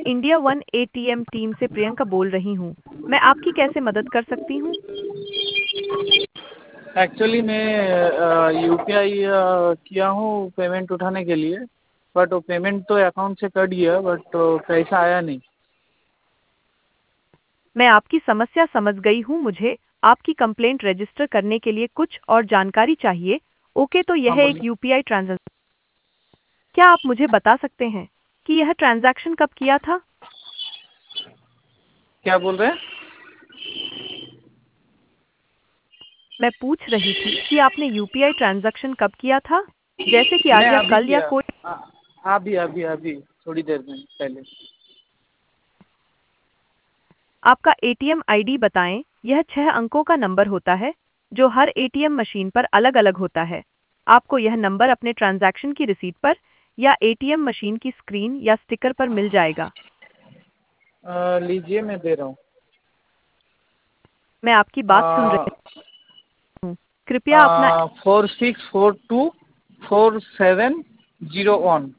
India one ATM team से प्रियंका बोल रही हूँ। मैं आपकी कैसे मदद कर सकती हूँ? एक्चुअली मैं यूपीआई किया हूँ पेमेंट उठाने के लिए, बट वो पेमेंट तो अकाउंट से कट गया, बट पैसा आया नहीं। मैं आपकी समस्या समझ गई हूँ। मुझे आपकी कंप्लेंट रजिस्टर करने के लिए कुछ और जानकारी चाहिए। ओके, तो हाँ यह एक बोलिए। UPI transaction. क्या आप मुझे बता सकते हैं कि यह ट्रांजैक्शन कब किया था? क्या बोल रहे हैं? मैं पूछ रही थी कि आपने यूपीआई ट्रांजैक्शन कब किया था, जैसे कि मैं आज या अभी कल या किया। कोई। अभी अभी अभी थोड़ी देर में पहले। आपका एटीएम आईडी बताएं। यह 6 अंकों का नंबर होता है जो हर एटीएम मशीन पर अलग अलग होता है। आपको यह नंबर अपने ट्रांजैक्शन की रिसीट पर या एटीएम मशीन की स्क्रीन या स्टिकर पर मिल जाएगा। लीजिए, मैं दे रहा मैं आपकी बात सुन हूँ। रही हूँ। कृपया अपना 46424701।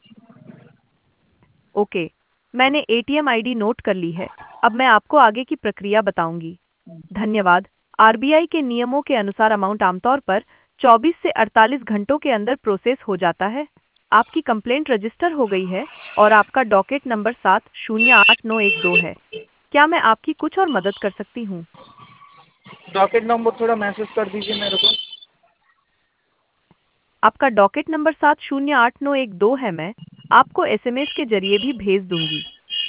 ओके, मैंने एटीएम आईडी नोट कर ली है। अब मैं आपको आगे की प्रक्रिया बताऊंगी। धन्यवाद। आरबीआई के नियमों के अनुसार अमाउंट आमतौर पर 24 से 48 घंटों के अंदर प्रोसेस हो जाता है। आपकी कंप्लेंट रजिस्टर हो गई है और आपका डॉकेट नंबर 708912 है। क्या मैं आपकी कुछ और मदद कर सकती हूँ? डॉकेट नंबर थोड़ा मैसेज कर दीजिए मेरे को। आपका डॉकेट नंबर 708912 है। मैं आपको एसएमएस के जरिए भी भेज दूंगी।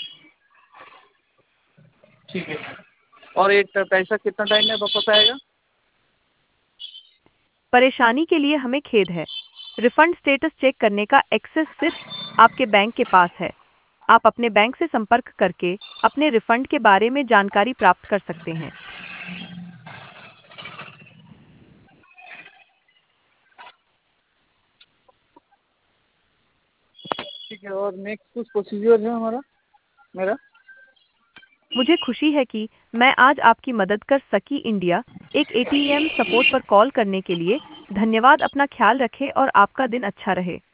ठीक है। और एक पैसा कितना टाइम में वापस आएगा? परेशानी के लिए हमें खेद है। रिफंड स्टेटस चेक करने का एक्सेस सिर्फ आपके बैंक के पास है। आप अपने बैंक से संपर्क करके अपने रिफंड के बारे में जानकारी प्राप्त कर सकते हैं। ठीक है। और नेक्स्ट कुछ प्रोसीजर है हमारा मेरा? मुझे खुशी है कि मैं आज आपकी मदद कर सकी। इंडिया एक एटीएम सपोर्ट पर कॉल करने के लिए धन्यवाद। अपना ख्याल रखें और आपका दिन अच्छा रहे।